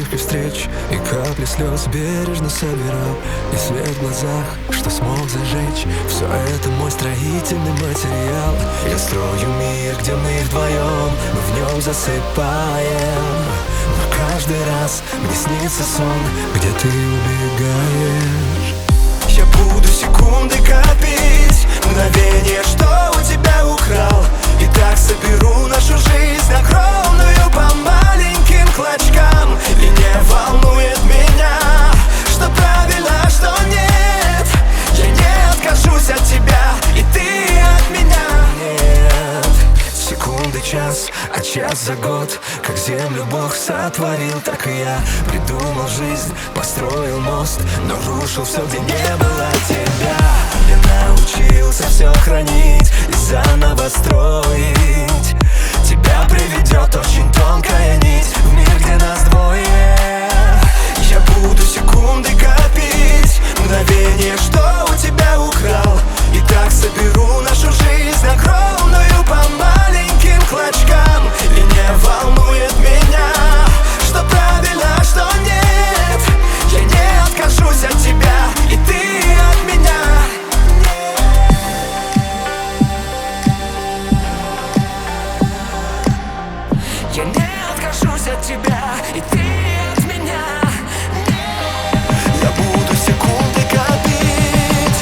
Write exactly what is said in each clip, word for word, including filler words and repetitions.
вспышкой встреч и капли слез бережно собирал. И свет в глазах, что смог зажечь, все это мой строительный материал. Я строю мир, где мы вдвоем, мы в нем засыпаем. Но каждый раз мне снится сон, где ты убегаешь. Я буду секунды копить, мгновение, что у тебя украл, и так соберу нашу жизнь огромную по маленьким клочкам. И не волнует меня, что правильно, что нет. Я не откажусь от тебя, и ты от меня. Нет, секунды час, а час за год. Как землю Бог сотворил, так и я придумал жизнь, построил мост, но рушил все, где не было тебя. Я научился все хранить и заново строить. Тебя приведет очень тонкая нить в мир, где нас двое. Я буду секунды копить, мгновение, что у тебя украл, и так соберу нашу жизнь огромную по маленьким клочкам. И не волнует меня, что правильно, что нет. Я не откажусь от тебя, и ты от меня. Я не откажусь от тебя, и ты от меня. Я буду секунды копить.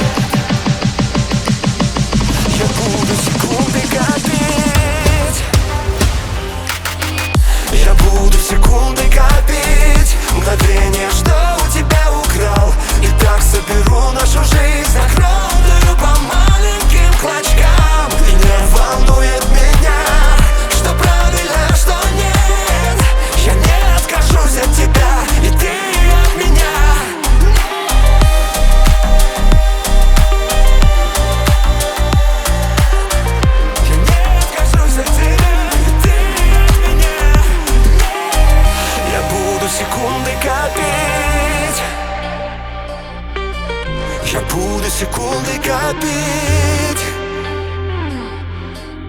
Я буду секунды копить. Я буду секунды копить, мгновение, что у тебя украл, и так соберу нашу жизнь огромную по маленьким клочкам. И не волнует меня, что правильно, что нет. Я не откажусь от тебя, и ты от меня. Я не откажусь от тебя, и ты от меня. Я буду секунды копить. Я буду секунды копить.